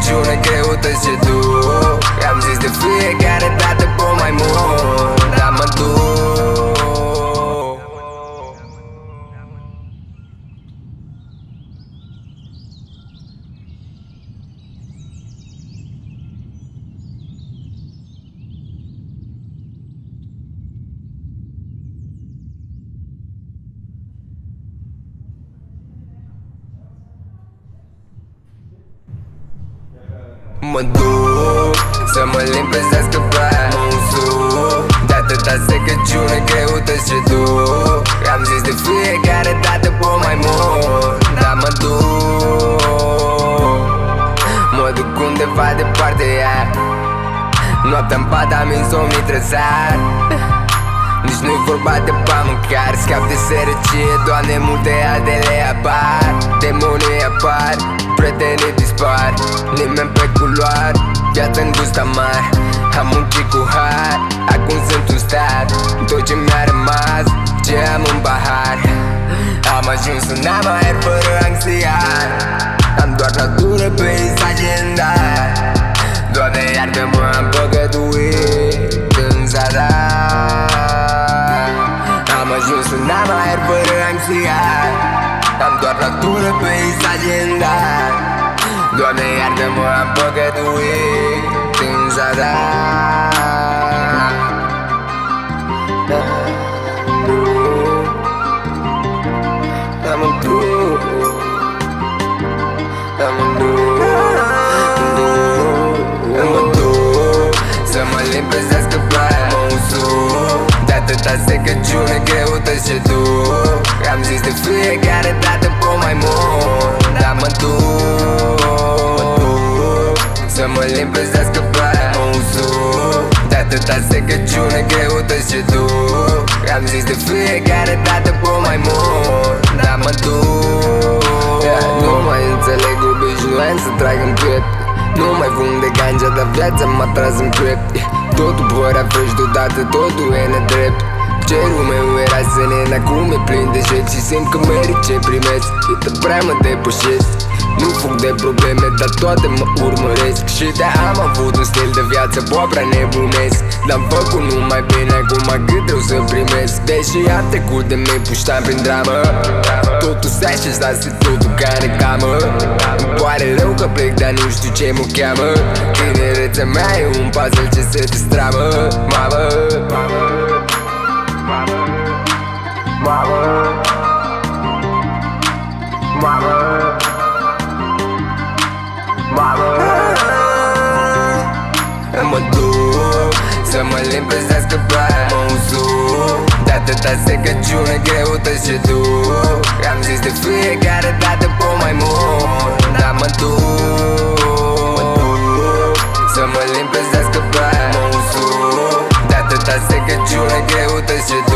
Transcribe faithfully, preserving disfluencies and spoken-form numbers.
secăciune greută și tu. Am zis de fiecare dată pe mai mult, dar mă duc. Mă duc să mă limpezească prea musul de atâta secăciune greută și tu. Am zis de fiecare dată pe mai mult, dar mă duc. Mă duc undeva departe, yeah. Noaptea-n pat am insomnii trăsat. Nici nu-i vorba de bani măcar, scap de sărăcie, Doamne, multe altele apar. Demonii apar, prietenii dispar, nimeni pe culoar, viața în gusta mare. Am muncit cu har, acum sunt un stat. Tot ce mi-a rămas, ce am în bahar. Am ajuns în aer fără anxiat. Am doar natură, peisaje în dar. Doamne, iartă-mă, am păcătuit în zadar. Am ajuns în aer fără anxiat. Am doar natură, peisaje în dar. Doamne, iartă-mă, am păcătuit în zadar. Am în duc, am în duc, mă duc să mă limpezească prea musul de atâta secăciune greută și tu. Am zis de fiecare dată pe mai mult, dar mă duc să mă limpezească prea musul de atâta secăciune greută și tu. Am zis de fiecare dată pe mai mult, dar mă duc. Yeah, nu mai înțeleg obișnuiam să trag în piept. Nu mai fum de ganja, dar viața m-a tras în crept. Totul părea fresh deodată, totul e nedrept. Cerul meu era senin, acum e plin de jet și simt că merit ce primesc. E de prea mă depășesc. Nu fug de probleme, dar toate mă urmăresc. Și de am avut un stil de viață, bă, prea nebunesc. L-am făcut numai bine, acum cât rău să primesc. Deși am trecut de mei puștam prin dramă, totul se așezase, totul ca în reclamă. Îmi pare rău că plec, dar nu știu ce mă cheamă. Tinerețea mea e un puzzle ce se destramă. Mamă, mamă, mamă, mamă, mamă, mamă. Mă duc să mă limpezească prea musul de atâta secăciune greută și tu. Am zis de fiecare dată pe mai mult, dar mă duc să mă limpezească prea musul de atâta secăciune greută și tu.